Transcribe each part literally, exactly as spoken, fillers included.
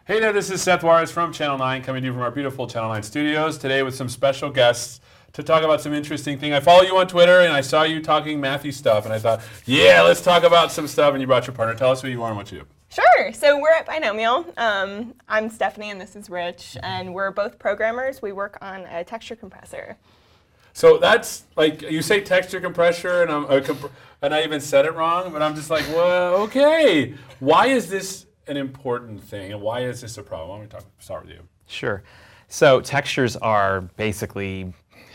Hey there, this is Seth Juarez from Channel nine, coming to you from our beautiful Channel nine studios today with some special guests to talk about some interesting thing. I follow you on Twitter, and I saw you talking Matthew stuff, and I thought, yeah, let's talk about some stuff, and you brought your partner. Tell us who you are and what you do. Sure. So we're at Binomial. Um, I'm Stephanie, and this is Rich, and we're both programmers. We work on a texture compressor. So that's, like, you say texture compressor, and, I'm, uh, comp- and I even said it wrong, but I'm just like, well, okay. Why is this an important thing, and why is this a problem? Why don't we talk, start with you? Sure. So textures are basically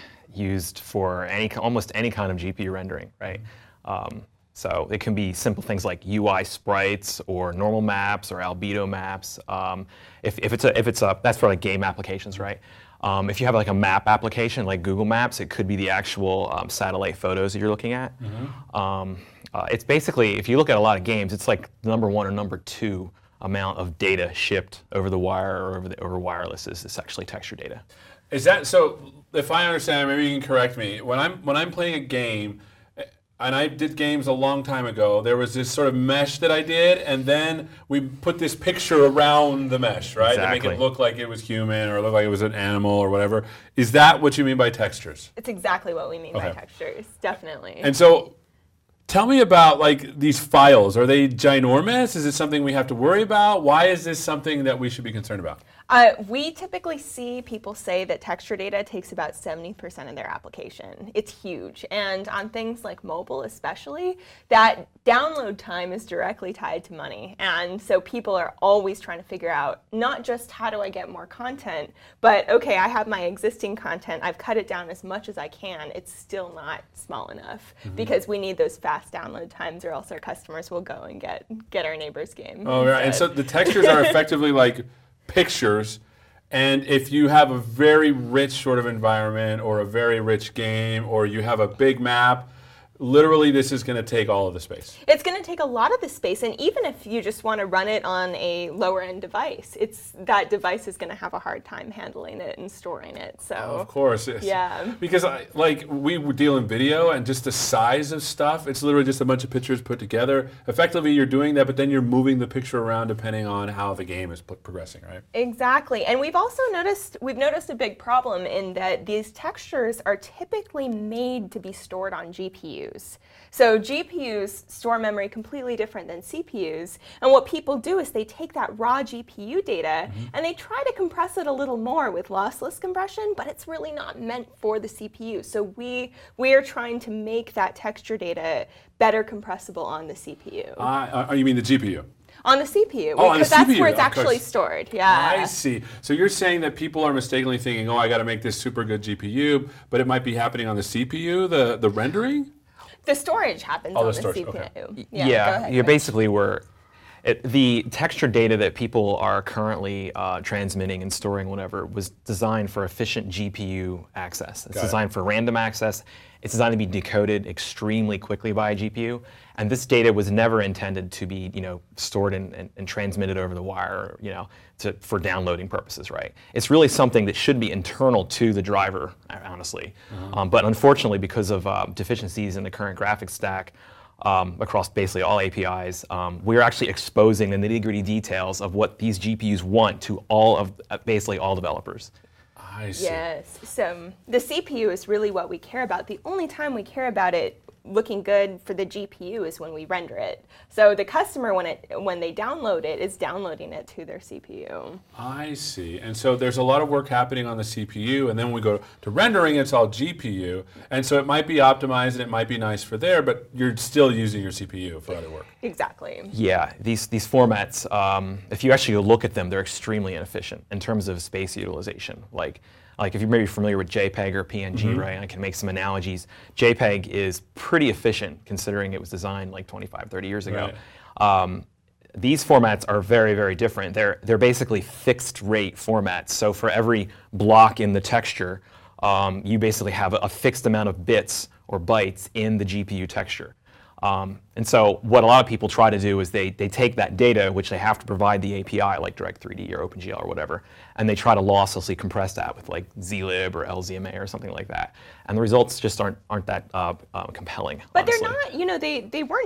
used for any almost any kind of G P U rendering, right? Um, so it can be simple things like U I sprites or normal maps or albedo maps. Um, if, if it's a if it's a that's for like game applications, right? Um, if you have like a map application like Google Maps, it could be the actual um, satellite photos that you're looking at. Mm-hmm. um, uh, it's basically, if you look at a lot of games, it's like the number one or number two amount of data shipped over the wire or over, the, over wireless is, is actually texture data. Is that so? If I understand, maybe you can correct me. When I'm when I'm playing a game, and I did games a long time ago, there was this sort of mesh that I did, and then we put this picture around the mesh, right, Exactly. to make it look like it was human or look like it was an animal or whatever. Is that what you mean by textures? It's exactly what we mean Okay. by textures, definitely. And so, tell me about like these files. Are they ginormous? Is it something we have to worry about? Why is this something that we should be concerned about? Uh, we typically see people say that texture data takes about seventy percent of their application. It's huge. And on things like mobile especially, that download time is directly tied to money. And so people are always trying to figure out not just how do I get more content, but okay, I have my existing content, I've cut it down as much as I can, it's still not small enough mm-hmm. because we need those fast download times or else our customers will go and get, get our neighbor's game. Oh, right. And so the textures are effectively like pictures, and if you have a very rich sort of environment or a very rich game or you have a big map, literally this is going to take all of the space. It's going to take a lot of the space, and even if you just want to run it on a lower end device, it's that device is going to have a hard time handling it and storing it. So oh, of course, yes. Yeah. Because I, like we deal in video, and just the size of stuff, it's literally just a bunch of pictures put together. Effectively, you're doing that, but then you're moving the picture around depending on how the game is p- progressing, right? Exactly, and we've also noticed we've noticed a big problem in that these textures are typically made to be stored on G P Us. So G P Us store memory completely different than C P Us, and what people do is they take that raw G P U data mm-hmm. and they try to compress it a little more with lossless compression, but it's really not meant for the C P U. So we we are trying to make that texture data better compressible on the C P U. Uh, uh, you mean the G P U? On the C P U, oh, because that's where it's actually stored. Yeah. I see. So you're saying that people are mistakenly thinking, oh, I got to make this super good G P U, but it might be happening on the C P U, the, the rendering? The storage happens oh, on the, the storage. C P U. Okay. Yeah, yeah go ahead, you're Rich. basically where it, the texture data that people are currently uh, transmitting and storing, whatever, was designed for efficient G P U access. It's Got designed it. for random access. It's designed to be decoded extremely quickly by a G P U, and this data was never intended to be, you know, stored and, and, and transmitted over the wire, you know, to, for downloading purposes, right? It's really something that should be internal to the driver, honestly. Uh-huh. Um, but unfortunately, because of uh, deficiencies in the current graphics stack, Um, across basically all A P Is, um, we're actually exposing the nitty-gritty details of what these G P Us want to all of uh, basically all developers. I see. Yes. So the C P U is really what we care about. The only time we care about it looking good for the G P U is when we render it. So the customer, when it when they download it, is downloading it to their C P U. I see. And so there's a lot of work happening on the C P U, and then when we go to rendering, it's all G P U. And so it might be optimized and it might be nice for there, but you're still using your C P U for other work. Exactly. Yeah, these these formats, um, if you actually look at them, they're extremely inefficient in terms of space utilization. Like, like if you're maybe familiar with JPEG or P N G, mm-hmm. right? I can make some analogies. JPEG is pretty efficient considering it was designed like twenty-five, thirty years ago. Right. Um, these formats are very, very different. They're they're basically fixed rate formats. So for every block in the texture, um, you basically have a, a fixed amount of bits or bytes in the G P U texture. Um, and so what a lot of people try to do is they, they take that data, which they have to provide the A P I, like Direct three D or OpenGL or whatever, and they try to losslessly compress that with like zlib or L Z M A or something like that. And the results just aren't aren't that uh, uh, compelling. But honestly. they're not, you know, they, they weren't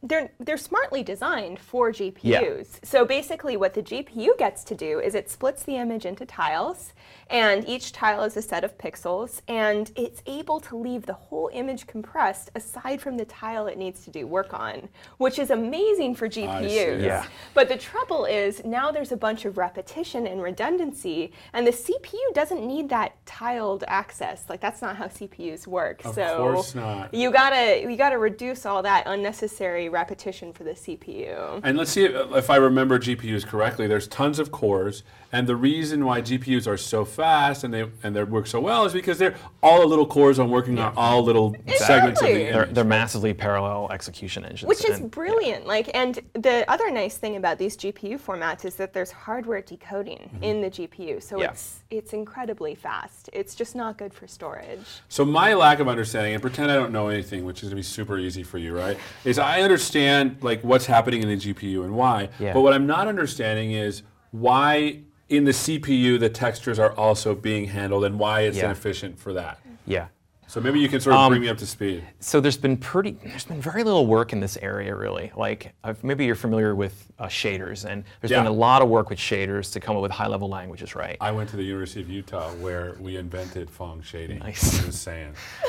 they're they're smartly designed for G P Us. Yeah. So basically what the G P U gets to do is it splits the image into tiles, and each tile is a set of pixels, and it's able to leave the whole image compressed aside from the tile it needs to do work on, which is amazing for G P Us. I see. Yeah. But the trouble is now there's a bunch of repetition and redundancy, and the C P U doesn't need that tiled access. Like, that's not how C P Us work. Of so course not. You gotta you gotta reduce all that unnecessary repetition for the C P U. And let's see if, if I remember G P Us correctly. There's tons of cores, and the reason why G P Us are so fast and they and they work so well is because they're all the little cores are working on all little segments of the Exactly. image. They're, they're massively parallel execution engines. Which is and- brilliant. Like, and the other nice thing about these G P U formats is that there's hardware decoding Mm-hmm. in the G P U, so Yeah. it's it's incredibly fast. It's just not good for storage. So my lack of understanding, and pretend I don't know anything, which is gonna be super easy for you, right? Is I understand like what's happening in the G P U and why, Yeah. but what I'm not understanding is why in the C P U the textures are also being handled and why it's Yeah. inefficient for that. Yeah. So maybe you can sort of Um, bring me up to speed. So there's been pretty, there's been very little work in this area really. Like uh, maybe you're familiar with uh, shaders, and there's Yeah. been a lot of work with shaders to come up with high-level languages, right? I went to the University of Utah where we invented Phong shading. Nice. Just saying.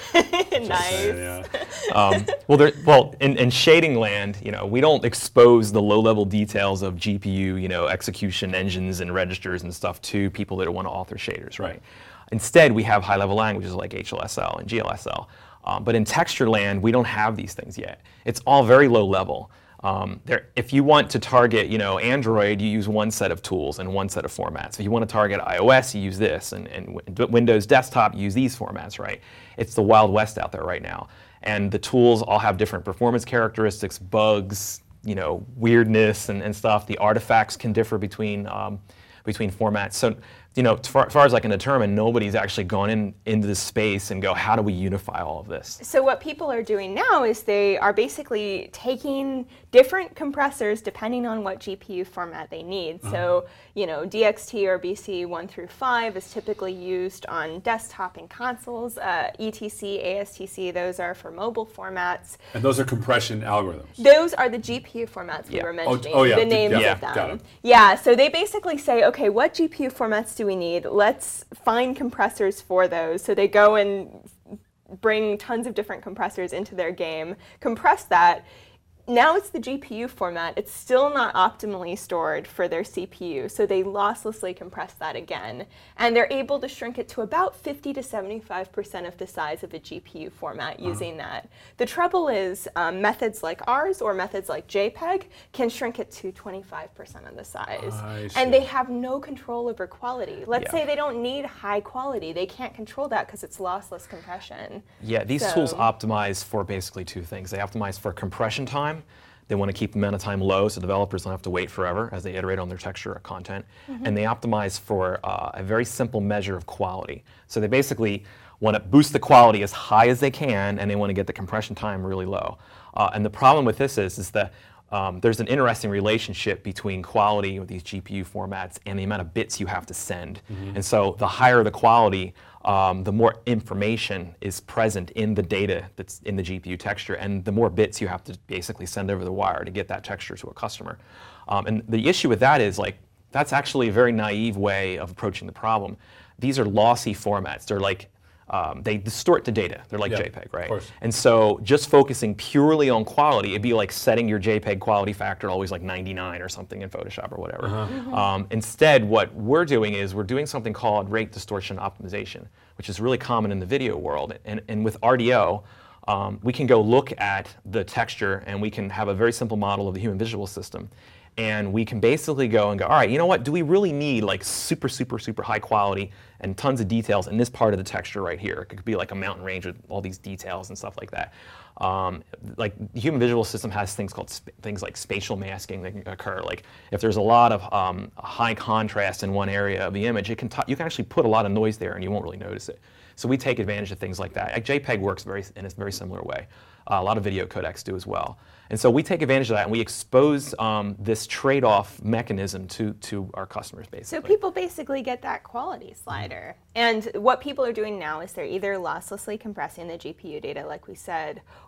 Nice. Saying, yeah. Um, well, there, well, in, in shading land, you know, we don't expose the low-level details of G P U, you know, execution engines and registers and stuff to people that want to author shaders, right? Instead, we have high-level languages like H L S L and G L S L. Um, but in texture land, we don't have these things yet. It's all very low level. Um, there, if you want to target, you know, Android, you use one set of tools and one set of formats. If you want to target iOS, you use this, and, and w- Windows Desktop, you use these formats, right? It's the Wild West out there right now. And the tools all have different performance characteristics, bugs, you know, weirdness and, and stuff. The artifacts can differ between, um, between formats. So, you know, as far, as far as I can determine, nobody's actually gone in into this space and go, how do we unify all of this? So what people are doing now is they are basically taking different compressors depending on what G P U format they need. Uh-huh. So, you know, D X T or B C one through five is typically used on desktop and consoles. Uh, E T C, A S T C, those are for mobile formats. And those are compression algorithms. Those are the G P U formats we Yeah. were Oh, mentioning, oh, yeah, the d- names yeah, of them. got it. Yeah, so they basically say, okay, what G P U formats do we need? Let's find compressors for those. So they go and bring tons of different compressors into their game, compress that. Now it's the G P U format. It's still not optimally stored for their C P U, so they losslessly compress that again. And they're able to shrink it to about fifty to seventy-five percent of the size of a G P U format using that. The trouble is um, methods like ours or methods like JPEG can shrink it to twenty-five percent of the size. I see. And they have no control over quality. Let's Yeah. say they don't need high quality. They can't control that because it's lossless compression. Yeah, these So- tools optimize for basically two things. They optimize for compression time. They want to keep the amount of time low so developers don't have to wait forever as they iterate on their texture or content. Mm-hmm. And they optimize for uh, a very simple measure of quality. So they basically want to boost the quality as high as they can, and they want to get the compression time really low. Uh, and the problem with this is, is that um, there's an interesting relationship between quality with these G P U formats and the amount of bits you have to send. Mm-hmm. And so the higher the quality, um, the more information is present in the data that's in the G P U texture, and the more bits you have to basically send over the wire to get that texture to a customer. Um, and the issue with that is, like, that's actually a very naive way of approaching the problem. These are lossy formats. They're like, um, they distort the data. They're like Yeah, JPEG, right? of course. And so just focusing purely on quality, it'd be like setting your JPEG quality factor always like ninety-nine or something in Photoshop or whatever. Um, instead, what we're doing is we're doing something called rate distortion optimization, which is really common in the video world. And, and with R D O, um, we can go look at the texture and we can have a very simple model of the human visual system. And we can basically go and go, all right, you know what, do we really need like super, super, super high quality and tons of details in this part of the texture right here? It could be like a mountain range with all these details and stuff like that. Um, like the human visual system has things called sp- things like spatial masking that can occur. Like if there's a lot of um, high contrast in one area of the image, it can t- you can actually put a lot of noise there and you won't really notice it. So we take advantage of things like that. Like JPEG works very in a very similar way. Uh, a lot of video codecs do as well. And so we take advantage of that and we expose um, this trade-off mechanism to, to our customers, basically. So people basically get that quality slider. And what people are doing now is they're either losslessly compressing the G P U data, like we said,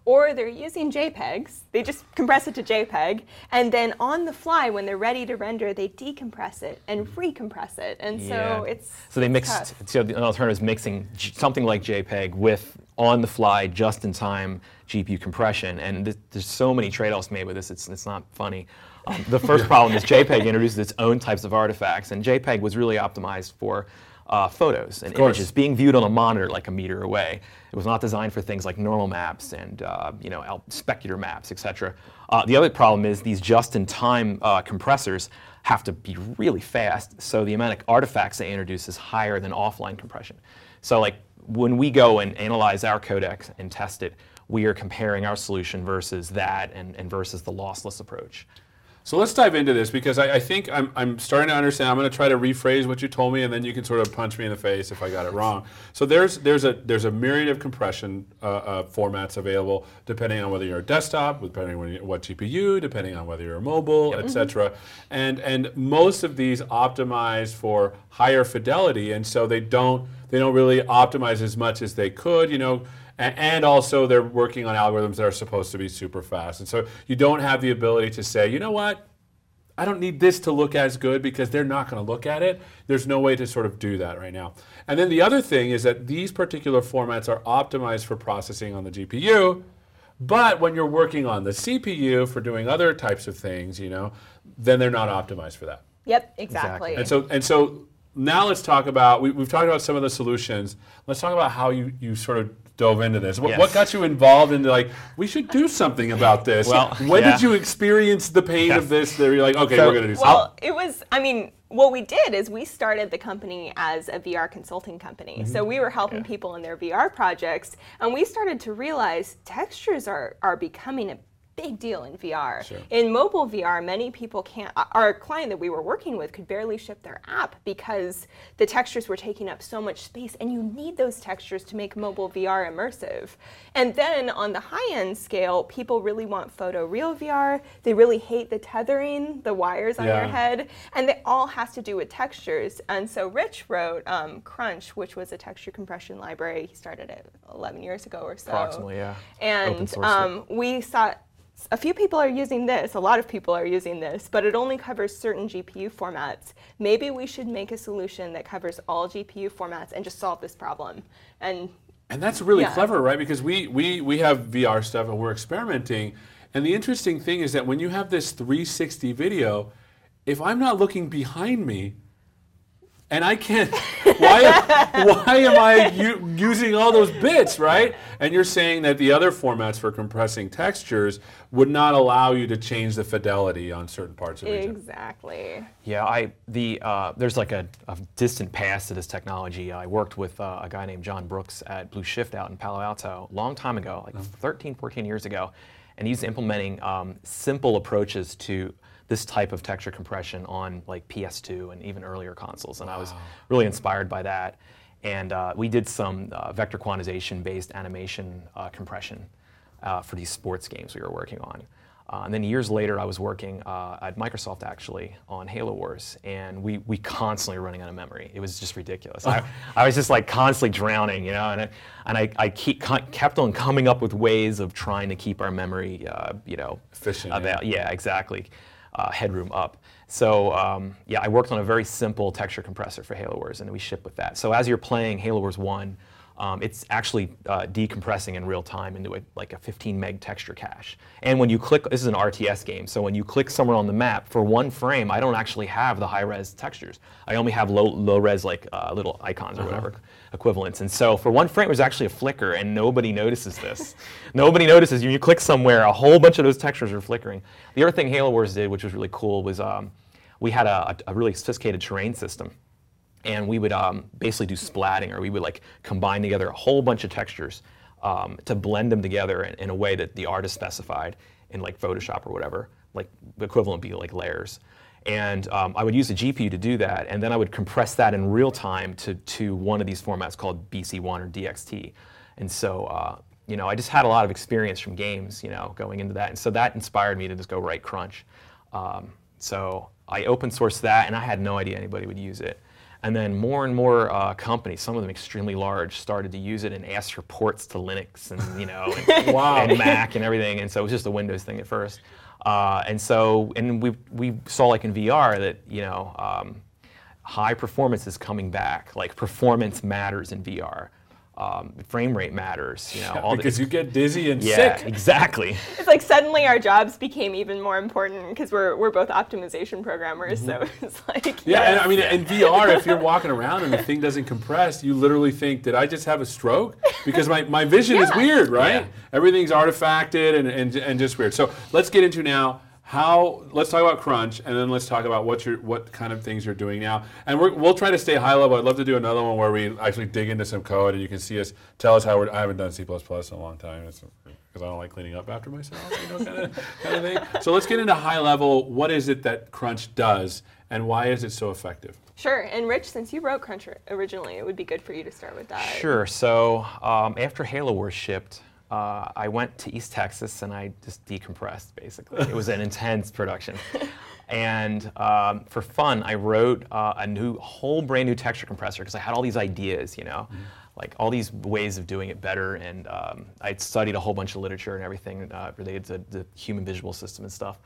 or they're using JPEGs. They just compress it to JPEG, and then on the fly, when they're ready to render, they decompress it and recompress it, and Yeah. so it's So they it's mixed, tough. so the alternative is mixing j- something like JPEG with on-the-fly, just-in-time G P U compression, and th- there's so many trade-offs made with this, it's, it's not funny. Um, the first problem is JPEG introduces its own types of artifacts, and JPEG was really optimized for uh, photos and course. images being viewed on a monitor like a meter away. It was not designed for things like normal maps and uh, you know al- specular maps, et cetera. Uh, the other problem is these just-in-time uh, compressors have to be really fast, so the amount of artifacts they introduce is higher than offline compression. So like when we go and analyze our codecs and test it, we are comparing our solution versus that and, and versus the lossless approach. So let's dive into this because I, I think I'm, I'm starting to understand. I'm going to try to rephrase what you told me, and then you can sort of punch me in the face if I got it wrong. So there's there's a there's a myriad of compression uh, uh, formats available depending on whether you're a desktop, depending on what G P U, depending on whether you're mobile, et cetera. And and most of these optimize for higher fidelity, and so they don't they don't really optimize as much as they could. You know. And also, they're working on algorithms that are supposed to be super fast. And so you don't have the ability to say, you know what, I don't need this to look as good because they're not going to look at it. There's no way to sort of do that right now. And then the other thing is that these particular formats are optimized for processing on the G P U, but when you're working on the C P U for doing other types of things, you know, then they're not optimized for that. Yep, exactly. Exactly. And so, and so now let's talk about, we, we've talked about some of the solutions. Let's talk about how you, you sort of dove into this. What, Yes. what got you involved into like, we should do something about this? Well, when yeah. did you experience the pain Yeah. of this that you're like, okay, So- we're going to do something? Well, it was, I mean, what we did is we started the company as a V R consulting company. So we were helping Yeah. people in their V R projects, and we started to realize textures are, are becoming a big deal in V R. Sure. In mobile V R, many people can't, our client that we were working with could barely ship their app because the textures were taking up so much space, and you need those textures to make mobile V R immersive. And then on the high-end scale, people really want photoreal V R. They really hate the tethering, the wires on Yeah. your head, and it all has to do with textures. And so Rich wrote um, Crunch, which was a texture compression library. He started it eleven years ago or so. Approximately, yeah. Open And source it. um, we saw a few people are using this, a lot of people are using this, but it only covers certain G P U formats. Maybe we should make a solution that covers all G P U formats and just solve this problem. And And that's really Yeah. clever, right? Because we, we, we have V R stuff and we're experimenting. And the interesting thing is that when you have this three sixty video, if I'm not looking behind me, and I can't, why, why am I u- using all those bits, right? And you're saying that the other formats for compressing textures would not allow you to change the fidelity on certain parts of the region. exactly. Yeah, I the uh, there's like a, a distant past to this technology. I worked with uh, a guy named John Brooks at Blue Shift out in Palo Alto a long time ago, like thirteen, fourteen years ago, and he's implementing um, simple approaches to this type of texture compression on like P S two and even earlier consoles, and I was really inspired by that. And uh, we did some uh, vector quantization-based animation uh, compression uh, for these sports games we were working on. Uh, and then years later, I was working uh, at Microsoft actually on Halo Wars, and we we constantly were running out of memory. It was just ridiculous. I, I was just like constantly drowning, you know, and I, and I, I keep, kept on coming up with ways of trying to keep our memory, uh, you know, Efficient, about, yeah, exactly, uh, headroom up. So um, yeah, I worked on a very simple texture compressor for Halo Wars, and we ship with that. So as you're playing Halo Wars one, um, it's actually uh, decompressing in real time into a, like a fifteen meg texture cache. And when you click, this is an R T S game, so when you click somewhere on the map, for one frame, I don't actually have the high-res textures. I only have low, low-res like uh, little icons or Uh-huh. whatever equivalents. And so for one frame, it was actually a flicker, and nobody notices this. Nobody notices. When you click somewhere, a whole bunch of those textures are flickering. The other thing Halo Wars did, which was really cool, was um, we had a, a really sophisticated terrain system. And we would um, basically do splatting, or we would like combine together a whole bunch of textures um, to blend them together in, in a way that the artist specified in like Photoshop or whatever. Like the equivalent would be like layers. And um, I would use the G P U to do that, and then I would compress that in real time to, to one of these formats called B C one or D X T. And so, uh, you know, I just had a lot of experience from games, you know, going into that. And so that inspired me to just go write Crunch. Um, so I open sourced that, and I had no idea anybody would use it. And then more and more uh, companies, some of them extremely large, started to use it and ask for ports to Linux and you know and, wow. and Mac and everything. And so it was just a Windows thing at first. Uh, and so and we we saw like in V R that you know um, high performance is coming back. Like performance matters in V R. Um, frame rate matters, you know. Yeah, all because the, you get dizzy and yeah, sick. exactly. It's like suddenly our jobs became even more important because we're we're both optimization programmers. Mm-hmm. So it's like yeah, yes. and I mean in V R, if you're walking around and the thing doesn't compress, you literally think, did I just have a stroke? Because my, my vision yeah. is weird, right? Yeah. Everything's artifacted and, and and just weird. So let's get into now. How? Let's talk about Crunch, and then let's talk about what you're, what kind of things you're doing now. And we're, we'll try to stay high level. I'd love to do another one where we actually dig into some code, and you can see us, tell us how we're. I haven't done C plus plus in a long time because I don't like cleaning up after myself, you know, kind of kind of thing. So let's get into high level. What is it that Crunch does, and why is it so effective? Sure. And Rich, since you wrote Crunch originally, it would be good for you to start with that. Sure. So um, after Halo Wars shipped. Uh, I went to East Texas and I just decompressed, basically. It was an intense production. And um, for fun, I wrote uh, a new, whole brand new texture compressor because I had all these ideas, you know, mm-hmm. like all these ways of doing it better. And um, I'd studied a whole bunch of literature and everything uh, related to the human visual system and stuff.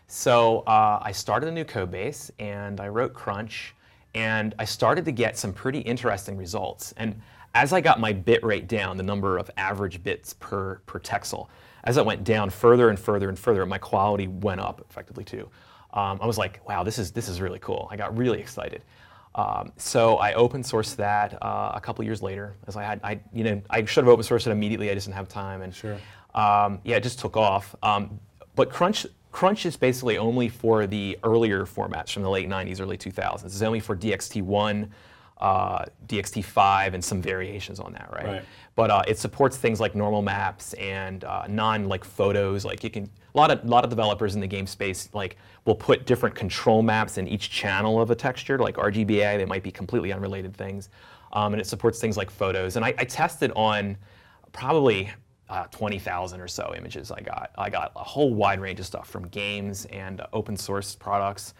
So uh, I started a new code base and I wrote Crunch, and I started to get some pretty interesting results. And as I got my bit rate down, the number of average bits per, per texel, as it went down further and further and further, my quality went up effectively too. Um, I was like, wow, this is this is really cool. I got really excited. Um, so I open sourced that uh, a couple years later, as I had, I you know, I should have open sourced it immediately. I just didn't have time, and sure. um, yeah, it just took off. Um, but Crunch. Crunch is basically only for the earlier formats from the late nineties, early two thousands. It's only for D X T one. Uh, D X T five and some variations on that, right? right. But uh, it supports things like normal maps and uh, non like photos. Like you can, a lot of a lot of developers in the game space like will put different control maps in each channel of a texture, like R G B A. They might be completely unrelated things, um, and it supports things like photos. And I, I tested on probably uh, twenty thousand or so images. I got I got a whole wide range of stuff from games and uh, open source products.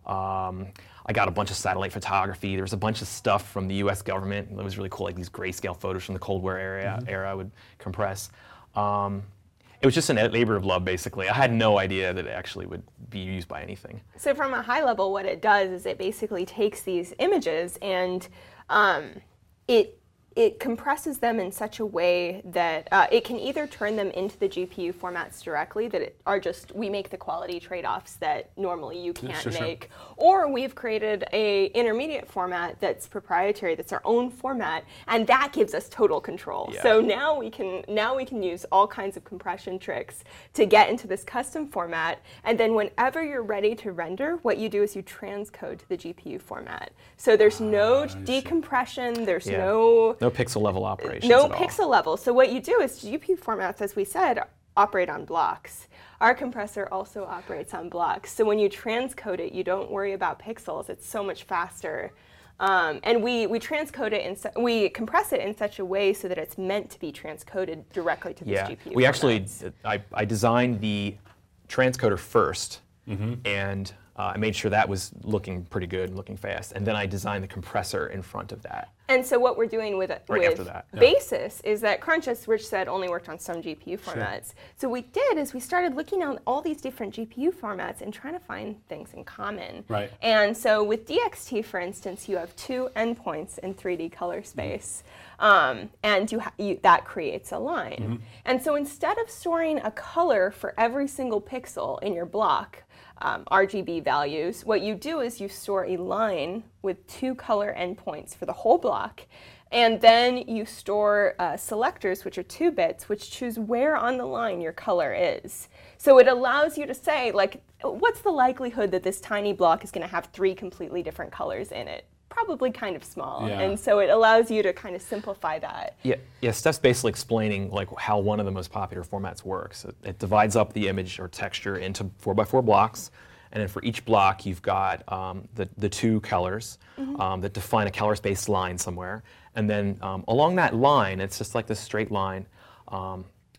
Um, I got a bunch of satellite photography. There was a bunch of stuff from the U S government. It was really cool, like these grayscale photos from the Cold War era, mm-hmm. era I would compress. Um, it was just a labor of love, basically. I had no idea that it actually would be used by anything. So from a high level, what it does is it basically takes these images and um, it it compresses them in such a way that uh, it can either turn them into the G P U formats directly that it are just, we make the quality trade-offs that normally you can't sure, make, sure. or we've created a intermediate format that's proprietary, that's our own format, and that gives us total control. Yeah. So now we can now we can use all kinds of compression tricks to get into this custom format, and then whenever you're ready to render, what you do is you transcode to the G P U format. So there's ah, no decompression, there's yeah. no No pixel level operations No at all. pixel level. So what you do is G P U formats, as we said, operate on blocks. Our compressor also operates on blocks. So when you transcode it, you don't worry about pixels. It's so much faster. Um, and we, we transcode it, in su- we compress it in such a way so that it's meant to be transcoded directly to this yeah. G P U We formats. actually, I, I designed the transcoder first, mm-hmm. and uh, I made sure that was looking pretty good and looking fast. And then I designed the compressor in front of that. And so what we're doing with, Right with after that, yeah. Basis is that Crunch, as Rich said, only worked on some G P U formats. Sure. So what we did is we started looking at all these different G P U formats and trying to find things in common. Right. And so with D X T, for instance, you have two endpoints in three D color space. Mm-hmm. um, and you, ha- you that creates a line. Mm-hmm. And so instead of storing a color for every single pixel in your block, Um, R G B values, what you do is you store a line with two color endpoints for the whole block, and then you store uh, selectors, which are two bits, which choose where on the line your color is. So it allows you to say, like, what's the likelihood that this tiny block is going to have three completely different colors in it? Probably kind of small, yeah. and so it allows you to kind of simplify that. Yeah, yeah. Steph's basically explaining like how one of the most popular formats works. It, it divides up the image or texture into four by four blocks, and then for each block you've got um, the the two colors mm-hmm. um, that define a color space line somewhere, and then um, along that line, it's just like this straight line. Um,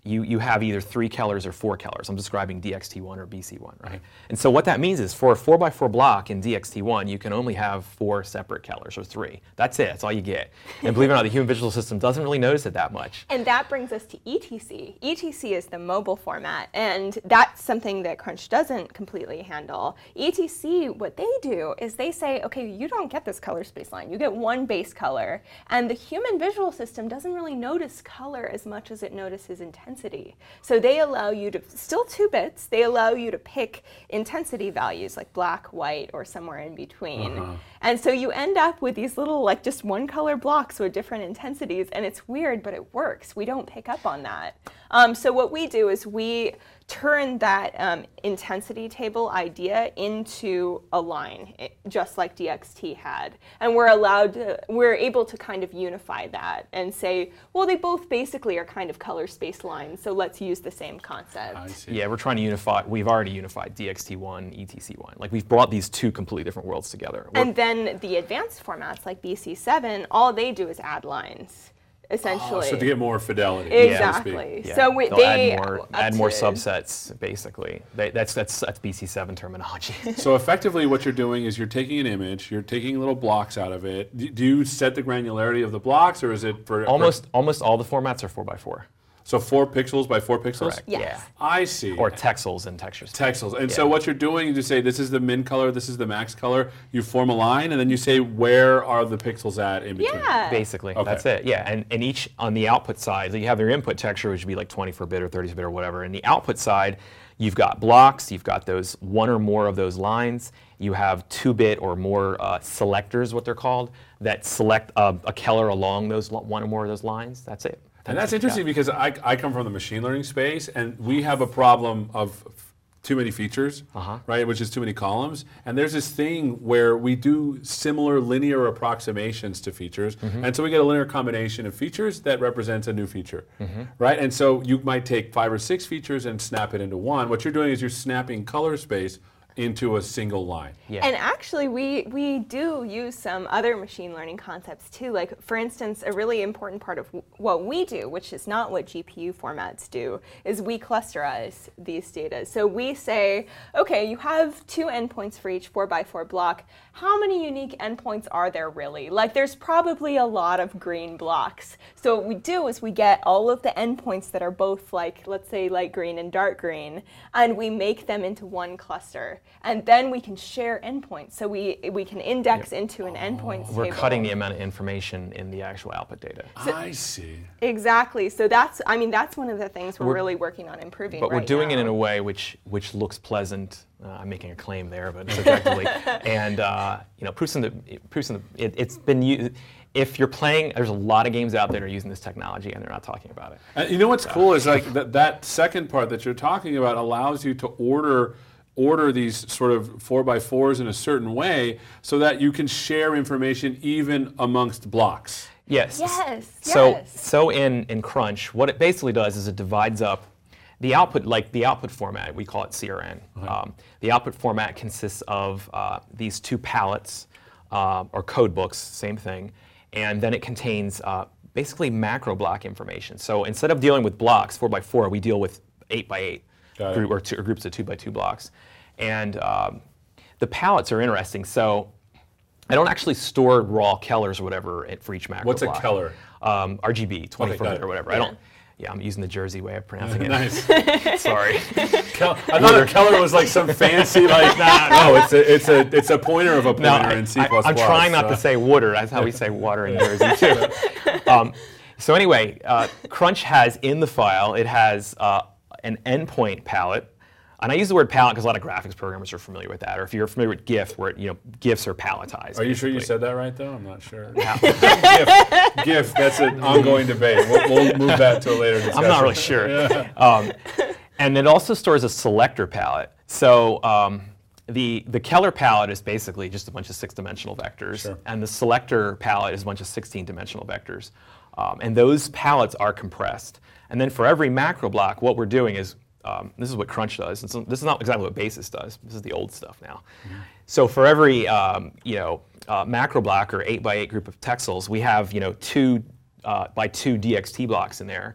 you, you have either three colors or four colors. I'm describing D X T one or B C one, right? And so what that means is for a four by four block in D X T one, you can only have four separate colors or three. That's it, that's all you get. And believe it or not, the Human Visual System doesn't really notice it that much. And that brings us to E T C. E T C is the mobile format, and that's something that Crunch doesn't completely handle. E T C, what they do is they say, okay, you don't get this color space line. You get one base color. And the Human Visual System doesn't really notice color as much as it notices intensity. So they allow you to, still two bits, they allow you to pick intensity values like black, white, or somewhere in between. Uh-huh. And so you end up with these little like just one color blocks with different intensities, and it's weird, but it works. We don't pick up on that. Um, so what we do is we turn that um, intensity table idea into a line, just like D X T had. And we're allowed to, we're able to kind of unify that and say, well, they both basically are kind of color space lines, so let's use the same concept. I see. Yeah, we're trying to unify, we've already unified D X T one, E T C one. Like we've brought these two completely different worlds together. We're, and then the advanced formats like B C seven, all they do is add lines. Essentially. Oh, so to get more fidelity. Exactly. Yeah. So we, They'll they add more, add more subsets, basically. They, that's that's that's B C seven terminology. So effectively, what you're doing is you're taking an image, you're taking little blocks out of it. Do, do you set the granularity of the blocks, or is it for almost for, almost all the formats are four by four. So four pixels by four pixels? Correct. Yes. Yeah. I see. Or texels and textures. Texels. And Yeah. so what you're doing is you say this is the min color, this is the max color. You form a line, and then you say where are the pixels at in between. Yeah. Basically, Okay. that's it. Yeah, and, and each on the output side, so you have your input texture, which would be like twenty-four bit or thirty-two bit or whatever. And the output side, you've got blocks, you've got those one or more of those lines. You have two bit or more uh, selectors, what they're called, that select uh, a color along those lo- one or more of those lines. That's it. And that's interesting because I, I come from the machine learning space, and we have a problem of too many features, Uh-huh. right, which is too many columns. And there's this thing where we do similar linear approximations to features, Mm-hmm. and so we get a linear combination of features that represents a new feature, Mm-hmm. right? And so you might take five or six features and snap it into one. What you're doing is you're snapping color space into a single line. Yeah. And actually, we, we do use some other machine learning concepts too. Like, for instance, a really important part of w- what we do, which is not what G P U formats do, is we clusterize these data. So we say, okay, you have two endpoints for each four by four block. How many unique endpoints are there really? Like, there's probably a lot of green blocks. So what we do is we get all of the endpoints that are both, like, let's say light green and dark green, and we make them into one cluster. And then we can share endpoints. So we we can index into an endpoints We're table. cutting the amount of information in the actual output data. I see. Exactly. So that's, I mean, that's one of the things we're, We're- really working on improving But right we're doing now. it in a way which which looks pleasant. Uh, I'm making a claim there, but subjectively. and uh, you know, proofs in the proofs in the it, it's been used. If you're playing, there's a lot of games out there that are using this technology, and they're not talking about it. And you know what's cool is like that, that second part that you're talking about allows you to order order these sort of four by fours in a certain way so that you can share information even amongst blocks. Yes. Yes, So yes. so in in Crunch, what it basically does is it divides up the output, like the output format. We call it C R N. Um, the output format consists of uh, these two palettes uh, or code books, same thing, and then it contains uh, basically macro block information. So instead of dealing with blocks four by four, we deal with eight by eight Got it. group, or, two, or groups of two by two blocks, and um, the palettes are interesting. So I don't actually store raw colors or whatever it- for each macro What's a block. color? Um, R G B, twenty-four got bit it. or whatever. Yeah. I don't. Yeah, I'm using the Jersey way of pronouncing it. Nice. Sorry. Kel- I thought a Keller was like some fancy, like, nah, no, it's a, it's a, it's a pointer of a pointer No, I, in C++. am trying not so. to say water. That's how we say water in Jersey too. Um, so anyway, uh, Crunch has in the file, it has uh, an endpoint palette. And I use the word palette because a lot of graphics programmers are familiar with that. Or if you're familiar with GIF, where you know GIFs are palletized. Are you sure you basically. said that right, though? I'm not sure. GIF, GIF, that's an ongoing debate. We'll, we'll move that to a later discussion. I'm not really sure. Um, and it also stores a selector palette. So um, the the Keller palette is basically just a bunch of six-dimensional vectors, Sure. and the selector palette is a bunch of sixteen-dimensional vectors. Um, and those palettes are compressed. And then for every macro block, what we're doing is um, this is what Crunch does. And so this is not exactly what Basis does. This is the old stuff now. Mm-hmm. So for every um, you know uh, macro block or eight by eight group of texels, we have you know two uh, by two D X T blocks in there.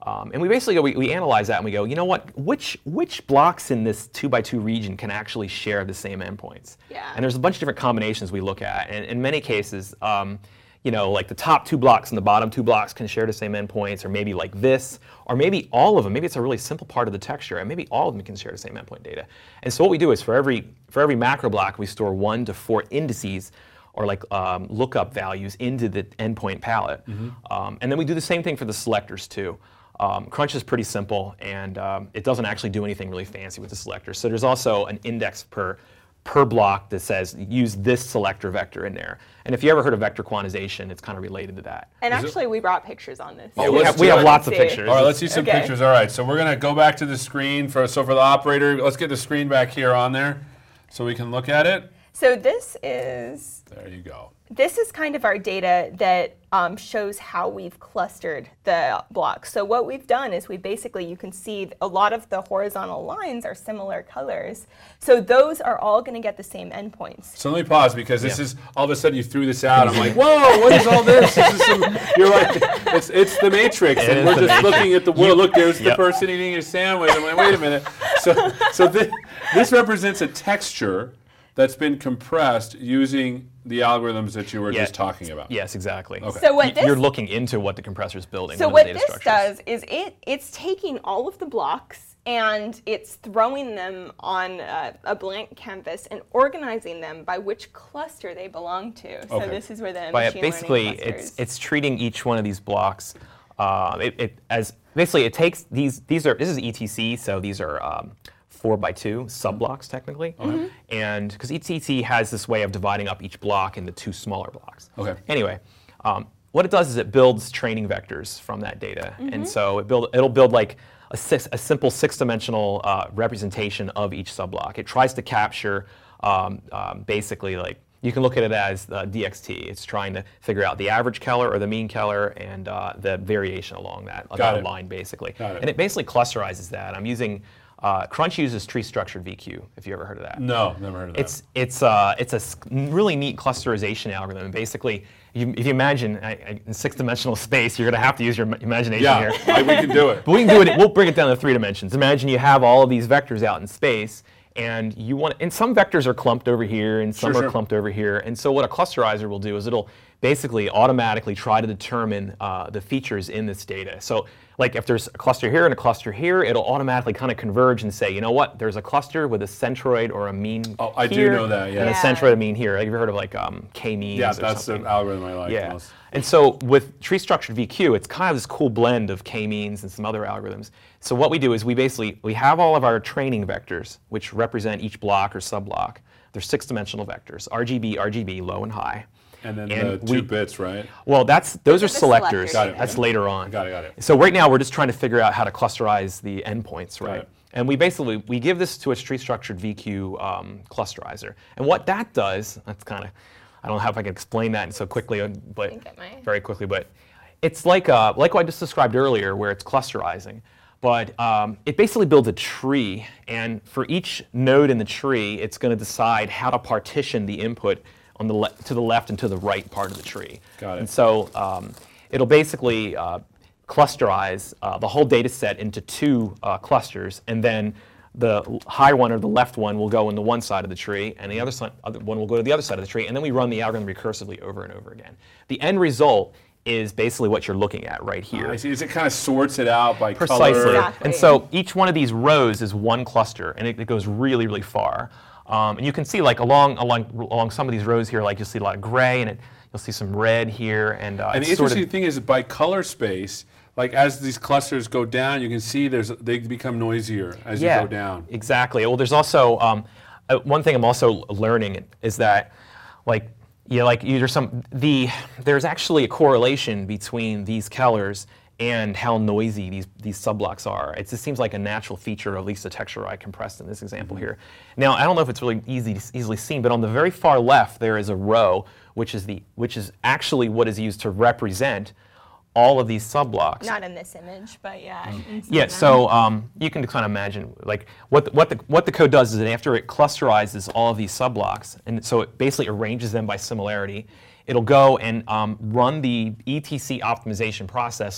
Um, and we basically go, we, we analyze that and we go, you know what, which which blocks in this two by two region can actually share the same endpoints? Yeah. And there's a bunch of different combinations we look at. And in many cases, um, you know, like the top two blocks and the bottom two blocks can share the same endpoints, or maybe like this, or maybe all of them. Maybe it's a really simple part of the texture, and maybe all of them can share the same endpoint data. And so what we do is for every for every macro block, we store one to four indices, or like um, lookup values into the endpoint palette. Mm-hmm. um, and then we do the same thing for the selectors too. Um, Crunch is pretty simple, and um, it doesn't actually do anything really fancy with the selectors. So there's also an index per per block that says use this selector vector in there. And if you ever heard of vector quantization, it's kind of related to that. And Is actually, it? we brought pictures on this. Oh, Yeah, we let's have, we do have it. lots of See. pictures. All right, let's see some Okay. pictures. All right, so we're gonna go back to the screen for so for the operator. Let's get the screen back here on there, so we can look at it. So this is There you go. this is kind of our data that um, shows how we've clustered the blocks. So what we've done is we basically, you can see a lot of the horizontal lines are similar colors. So those are all going to get the same endpoints. So let me pause, because this Yeah. is all of a sudden you threw this out. I'm like, whoa, what is all this? This is some, you're like, it's it's the Matrix, It and is we're the just Matrix. looking at the world. Look, there's the Yep. person eating a sandwich. I'm like, wait a minute. So so this, this represents a texture that's been compressed using the algorithms that you were Yeah. just talking about. Yes, exactly. Okay. So what Y- this You're looking into what the compressor is building. So one what of the this data structures. does is it it's taking all of the blocks and it's throwing them on a, a blank canvas and organizing them by which cluster they belong to. So Okay. this is where the By machine basically, learning clusters. it's it's treating each one of these blocks. Uh, it, it as basically it takes these these are this is E T C, so these are um, four by two subblocks technically, Mm-hmm. and because E T C has this way of dividing up each block into two smaller blocks. Okay. Anyway, um, what it does is it builds training vectors from that data, Mm-hmm. and so it build it'll build like a, six, a simple six-dimensional uh, representation of each subblock. It tries to capture um, um, basically like. You can look at it as uh, D X T. It's trying to figure out the average color or the mean color and uh, the variation along that, that it. line, basically. Got it. And it basically clusterizes that. I'm using, uh, Crunch uses tree structured V Q, if you ever heard of that. No, never heard of that. It's it's uh, it's a s- really neat clusterization algorithm. And basically, you, if you imagine I, I, in six-dimensional space, you're going to have to use your im- imagination yeah, here. I- we can do it. But we can do it. We'll bring it down to three dimensions. Imagine you have all of these vectors out in space, and you want. And some vectors are clumped over here, and some Sure, are sure. clumped over here. And so, what a clusterizer will do is it'll basically automatically try to determine uh, the features in this data. So, like if there's a cluster here and a cluster here, it'll automatically kind of converge and say, you know what? There's a cluster with a centroid or a mean. Oh, I do here, know that, yeah. And a Yeah. centroid and a mean here. Have you ever heard of like um, k-means? Yeah, or that's something? the algorithm I like Yeah. most. And so with tree structured V Q, it's kind of this cool blend of k-means and some other algorithms. So what we do is we basically, we have all of our training vectors, which represent each block or subblock. They're six-dimensional vectors, R G B, R G B, low and high. And then And the two we- bits, right? Well, that's those are are the selectors. selectors. Got it. That's Okay. later on. Got it, got it. So right now we're just trying to figure out how to clusterize the endpoints, right? it. And we basically we give this to a tree-structured V Q um, clusterizer, and what that does, that's kind of, I don't know how if I can explain that so quickly, uh, but think it might. very quickly, but it's like uh, like what I just described earlier, where it's clusterizing. But um, it basically builds a tree, and for each node in the tree, it's going to decide how to partition the input on the le- to the left and to the right part of the tree. Got it. And so um, it'll basically uh, clusterize uh, the whole data set into two uh, clusters, and then the l- high one or the left one will go in the one side of the tree, and the other, side, other one will go to the other side of the tree, and then we run the algorithm recursively over and over again. The end result is basically what you're looking at right here. I see. Is it kind of sorts it out by Precisely. color? Exactly. And so each one of these rows is one cluster, and it, it goes really, really far. Um, and you can see like along along along some of these rows here, like you'll see a lot of gray, and it, you'll see some red here, and uh, And the it's sort interesting of, thing is by color space, like as these clusters go down, you can see there's they become noisier as yeah, you go down. exactly. Well, there's also um, uh, one thing I'm also learning is that like yeah, like you, there's some the there's actually a correlation between these colors and how noisy these, these subblocks are. It just seems like a natural feature, at least the texture I compressed in this example here. Now, I don't know if it's really easy easily seen, but on the very far left there is a row, which is the which is actually what is used to represent all of these subblocks. Not in this image, but yeah. in some Yeah, of them. so um, you can kind of imagine, like what the, what the what the code does is that after it clusterizes all of these subblocks, and so it basically arranges them by similarity, it'll go and um, run the E T C optimization process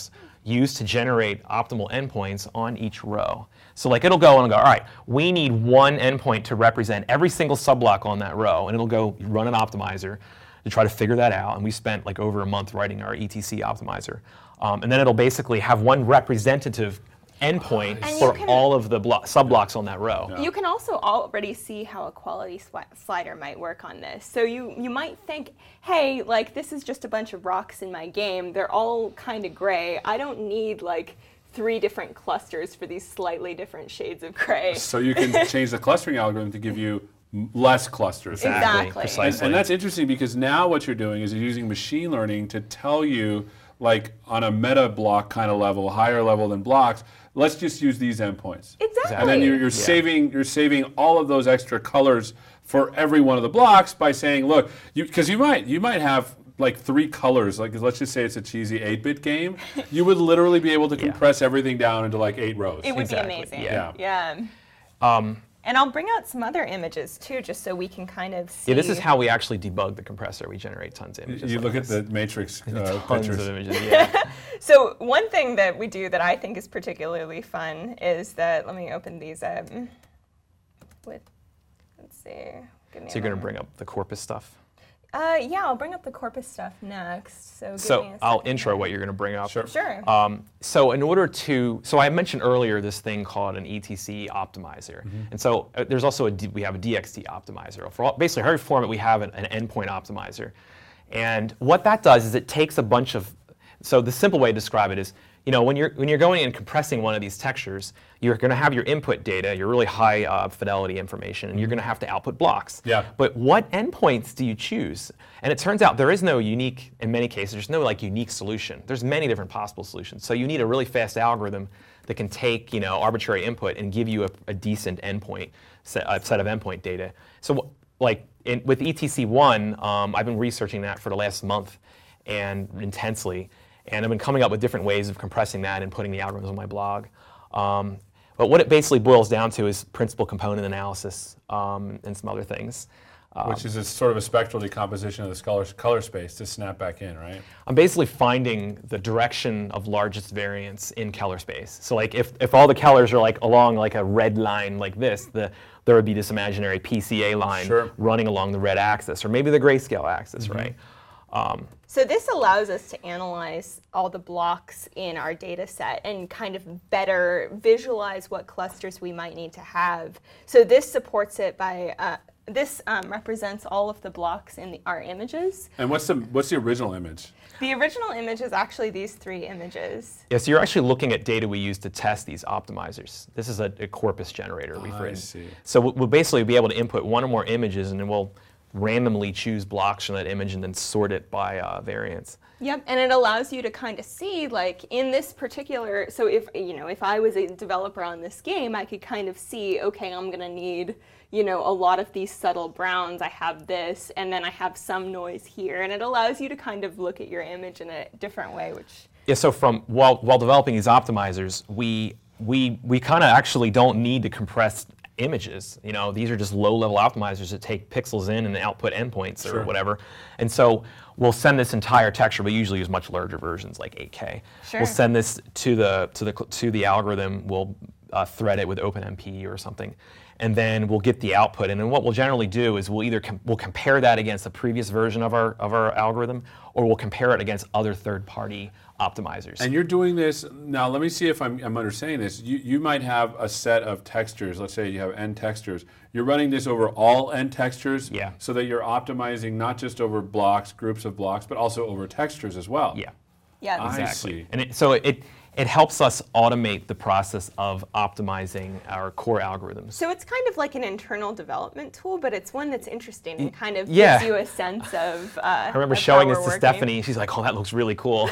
used to generate optimal endpoints on each row. So like it'll go and go, all right, we need one endpoint to represent every single subblock on that row, and it'll go run an optimizer to try to figure that out. And we spent like over a month writing our E T C optimizer. Um, and then it'll basically have one representative endpoint And for can- all of the blo- subblocks on that row. You can also already see how a quality swi- slider might work on this. So you, you might think, hey, like this is just a bunch of rocks in my game. They're all kind of gray. I don't need like three different clusters for these slightly different shades of gray. So you can change the clustering algorithm to give you m- less clusters. Exactly. Precisely. And, and that's interesting because now what you're doing is you're using machine learning to tell you, like on a meta block kind of level, higher level than blocks, let's just use these endpoints. Exactly. And then you're, you're Yeah. saving you're saving all of those extra colors for every one of the blocks by saying, look, because you, you might you might have like three colors. Like let's just say it's a cheesy eight-bit game. You would literally be able to compress everything down into like eight rows. It would Exactly, be amazing. yeah. Yeah. Um, And I'll bring out some other images too, just so we can kind of see. yeah, this is how we actually debug the compressor. We generate tons of images. You like look at this. the matrix uh, tons pictures. of images. Yeah. So one thing that we do that I think is particularly fun is that, let me open these up. With, let's see. Give me So a you're going to moment. bring up the corpus stuff. Uh, yeah, I'll bring up the corpus stuff next. So, give me So a I'll second intro here. what you're going to bring up. Sure. Sure. Um, so in order to, so I mentioned earlier this thing called an E T C optimizer, and so uh, there's also a D, we have a D X T optimizer. For all, basically every format we have an, an endpoint optimizer, and what that does is it takes a bunch of, so the simple way to describe it is, you know, when you're when you're going and compressing one of these textures, you're going to have your input data, your really high uh, fidelity information, and you're going to have to output blocks. Yeah. But what endpoints do you choose? And it turns out there is no unique, in many cases, there's no like unique solution. There's many different possible solutions. So you need a really fast algorithm that can take, you know, arbitrary input and give you a, a decent endpoint set, a set of endpoint data. So like in, with E T C one, um, I've been researching that for the last month and intensely. And I've been coming up with different ways of compressing that and putting the algorithms on my blog. Um, but what it basically boils down to is principal component analysis um, and some other things. Um, Which is a sort of a spectral decomposition of the color, color space to snap back in, right? I'm basically finding the direction of largest variance in Keller space. So like if, if all the Kellers are like along like a red line like this, the, there would be this imaginary P C A line Sure. running along the red axis, or maybe the grayscale axis, Mm-hmm. right? Um, So this allows us to analyze all the blocks in our data set and kind of better visualize what clusters we might need to have. So this supports it by, uh, this um, represents all of the blocks in the, our images. And what's the what's the original image? The original image is actually these three images. Yeah, so you're actually looking at data we use to test these optimizers. This is a, a corpus generator we've I written. see. So we'll we'll basically be able to input one or more images, and then we'll randomly choose blocks from that image and then sort it by uh, variance. Yep, and it allows you to kind of see, like, in this particular, so if, you know, if I was a developer on this game, I could kind of see, okay, I'm gonna need, you know, a lot of these subtle browns, I have this, and then I have some noise here, and it allows you to kind of look at your image in a different way, which... Yeah, so from while while developing these optimizers, we we we kind of actually don't need to compress images. You know, these are just low-level optimizers that take pixels in and output endpoints or Sure. whatever. And so we'll send this entire texture. We usually use much larger versions, like eight K. Sure. We'll send this to the to the to the algorithm. We'll uh, thread it with OpenMP or something, and then we'll get the output. And then what we'll generally do is we'll either com- we'll compare that against the previous version of our of our algorithm, or we'll compare it against other third-party optimizers. And you're doing this, now let me see if I'm, I'm understanding this. You, you might have a set of textures, let's say you have n textures. You're running this over all n textures Yeah. so that you're optimizing not just over blocks, groups of blocks, but also over textures as well. yeah. Yeah, I Exactly. see. And it, so it it helps us automate the process of optimizing our core algorithms. so it's kind of like an internal development tool, but it's one that's interesting and kind of yeah. gives you a sense of. Uh, I remember of showing how this we're to working. Stephanie, and she's like, "Oh, that looks really cool."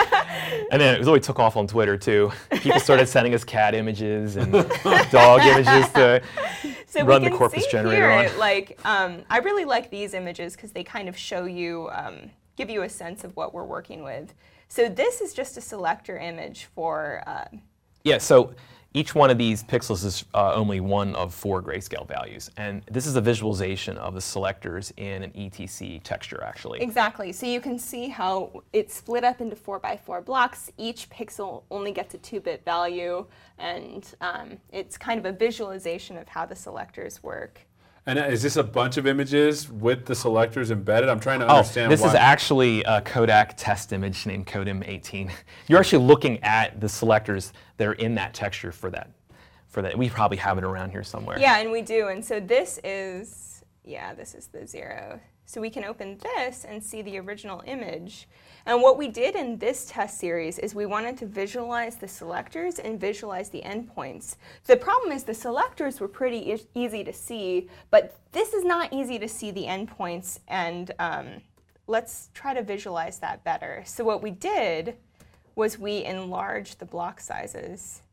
And then it really took off on Twitter too. People started sending us cat images and dog images to So run we the can corpus see generator here, on. like, um, I really like these images because they kind of show you, um, give you a sense of what we're working with. So this is just a selector image for, uh, Yeah, so each one of these pixels is uh, only one of four grayscale values. And this is a visualization of the selectors in an E T C texture, actually. Exactly. So you can see how it's split up into four by four blocks. Each pixel only gets a two bit value, and um, it's kind of a visualization of how the selectors work. And is this a bunch of images with the selectors embedded? I'm trying to Oh, understand this why. is actually a Kodak test image named CODIM eighteen. You're actually looking at the selectors that are in that texture for that. For that, we probably have it around here somewhere. Yeah, and we do. And so this is, yeah, this is the zero. So we can open this and see the original image. And what we did in this test series is we wanted to visualize the selectors and visualize the endpoints. The problem is the selectors were pretty e easy to see, but this is not easy to see the endpoints, and um, let's try to visualize that better. So what we did was we enlarged the block sizes.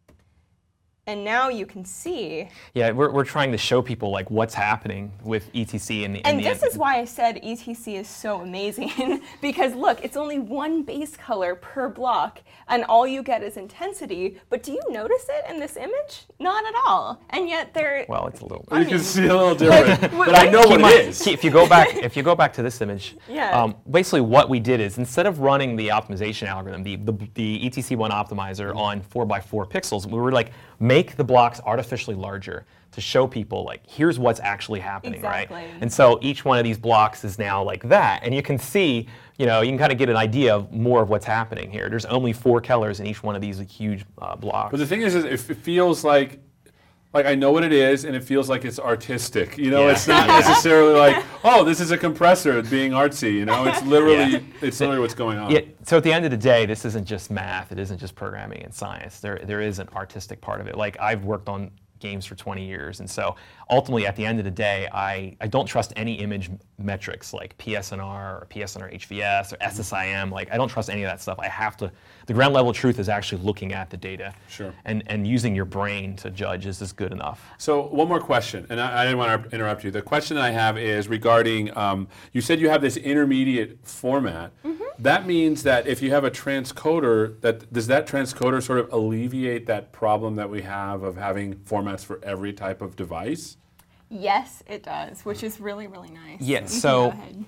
And now you can see. Yeah, we're, we're trying to show people like what's happening with E T C in the. In And the this is why I said E T C is so amazing, because look, it's only one base color per block, and all you get is intensity. But do you notice it in this image? Not at all. And yet they're. Well, it's a little. You can see a little different, Like, but I know what Keep it on- is. keep- If you go back, if you go back to this image, Yeah. um, basically what we did is instead of running the optimization algorithm, the the, the E T C one optimizer on four by four pixels, we were like make the blocks artificially larger to show people like here's what's actually happening, Exactly. right? And so each one of these blocks is now like that, and you can see, you know, you can kind of get an idea of more of what's happening here. There's only four colors in each one of these huge uh, blocks. But the thing is, is it feels like, like I know what it is, and it feels like it's artistic. You know, Yeah. it's not necessarily like, oh, this is a compressor being artsy. You know, it's literally, Yeah. it's literally what's going on. Yeah, so at the end of the day, this isn't just math. It isn't just programming and science. There, there is an artistic part of it. Like I've worked on games for twenty years, and so ultimately, at the end of the day, I, I don't trust any image metrics like P S N R or P S N R H V S or S S I M. Like I don't trust any of that stuff. I have to. The ground level truth is actually looking at the data. Sure. And and using your brain to judge is this good enough. So one more question, and I, I didn't want to interrupt you. The question I have is regarding, um, you said you have this intermediate format. Mm-hmm. That means that if you have a transcoder, that does that transcoder sort of alleviate that problem that we have of having formats for every type of device? Yes, it does, which is really, really nice. Yeah, You can so- go ahead.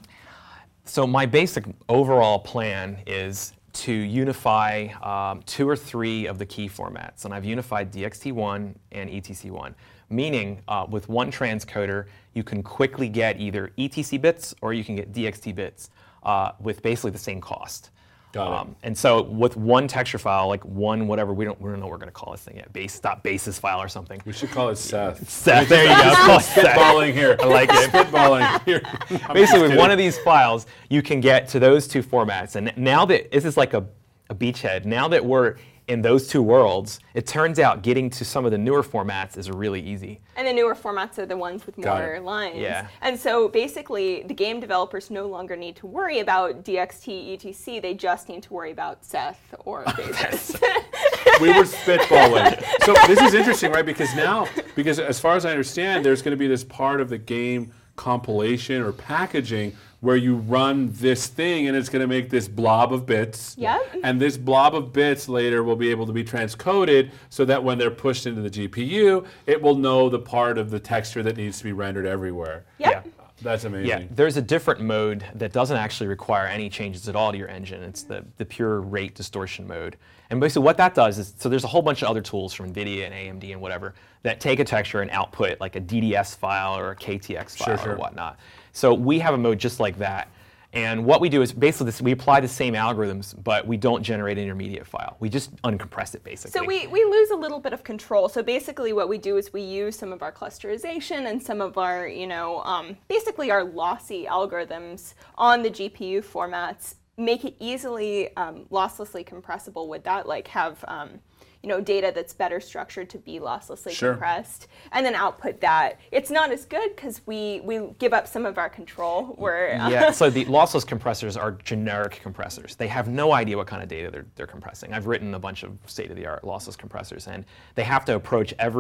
So my basic overall plan is to unify um, two or three of the key formats, and I've unified D X T one and E T C one, meaning uh, with one transcoder, you can quickly get either E T C bits or you can get D X T bits uh, with basically the same cost. Got it. And so with one texture file, like one whatever, we don't, we don't know what we're going to call this thing yet, base dot basis file or something. We should call it Seth. Seth, there you go. Call it Seth. Spitballing here. I like it. Spitballing here. I'm Basically, just with kidding. one of these files, you can get to those two formats. And now that this is like a, a beachhead, now that we're in those two worlds, it turns out getting to some of the newer formats is really easy. And the newer formats are the ones with Got more it. lines. Yeah. And so basically, the game developers no longer need to worry about D X T, E T C. They just need to worry about Seth or Basis. We were spitballing. So this is interesting, right? Because now, because as far as I understand, there's going to be this part of the game compilation or packaging where you run this thing and it's going to make this blob of bits. Yep. And this blob of bits later will be able to be transcoded so that when they're pushed into the G P U, it will know the part of the texture that needs to be rendered everywhere. Yep. Yeah. That's amazing. Yeah, there's a different mode that doesn't actually require any changes at all to your engine. It's the, the pure rate distortion mode. And basically what that does is, so there's a whole bunch of other tools from NVIDIA and A M D and whatever that take a texture and output like a D D S file or a K T X file Sure, sure. or whatnot. So we have a mode just like that. And what we do is basically this, we apply the same algorithms, but we don't generate an intermediate file. We just uncompress it basically. So we, we lose a little bit of control. So basically what we do is we use some of our clusterization and some of our, you know, um, basically our lossy algorithms on the G P U formats, make it easily um, losslessly compressible with that, like have, um, you know, data that's better structured to be losslessly Sure. compressed, and then output that. It's not as good because we, we give up some of our control. We're, uh, Yeah, so the lossless compressors are generic compressors. They have no idea what kind of data they're, they're compressing. I've written a bunch of state-of-the-art lossless compressors, and they have to approach every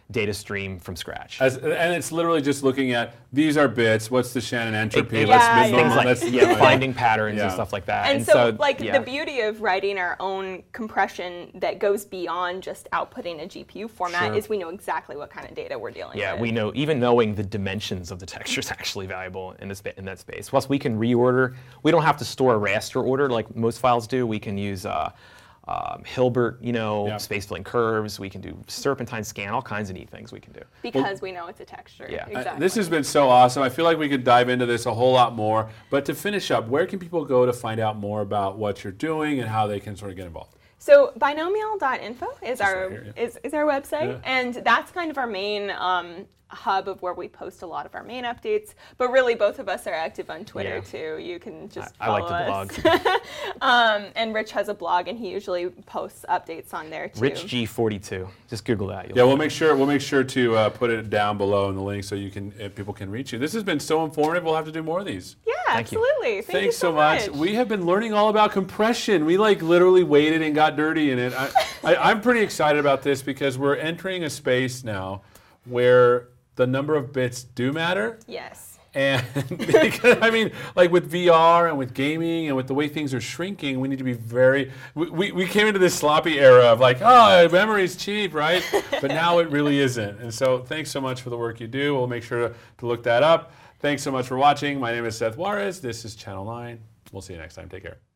data stream from scratch. As, and it's literally just looking at, these are bits, what's the Shannon entropy, It- it- let's Yeah, mid- yeah. Things like let's- yeah, finding patterns Yeah. and stuff like that. And, so, like, yeah. the beauty of writing our own compression that goes beyond just outputting a G P U format Sure. is we know exactly what kind of data we're dealing Yeah, with. we know, even knowing the dimensions of the texture is actually valuable in, this, in that space. Plus, we can reorder. We don't have to store a raster order like most files do. We can use uh, um, Hilbert, you know, Yeah. space filling curves. We can do serpentine scan, all kinds of neat things we can do. Because we know it's a texture. Yeah. Uh, Exactly. This has been so awesome. I feel like we could dive into this a whole lot more. But to finish up, where can people go to find out more about what you're doing and how they can sort of get involved? So binomial dot info is our right here, yeah. is, is our website, Yeah. and that's kind of our main um, hub of where we post a lot of our main updates. But really, both of us are active on Twitter Yeah. too. You can just I, I like follow to us. blog. um, and Rich has a blog, and he usually posts updates on there too. Rich G forty-two. Just Google that. You'll Yeah, we'll make sure we'll make sure to uh, put it down below in the link so you can uh, people can reach you. This has been so informative. We'll have to do more of these. Yeah, Thank you. absolutely. Thank you Thanks so so much. We have been learning all about compression. We like literally waded and got dirty in it. I, I, I'm pretty excited about this because we're entering a space now where the number of bits do matter. Yes. And because, I mean, like with V R and with gaming and with the way things are shrinking, we need to be very. We, we, we came into this sloppy era of like, oh, memory's cheap, right? But now it really isn't. And so thanks so much for the work you do. We'll make sure to, to look that up. Thanks so much for watching. My name is Seth Juarez. This is Channel nine. We'll see you next time. Take care.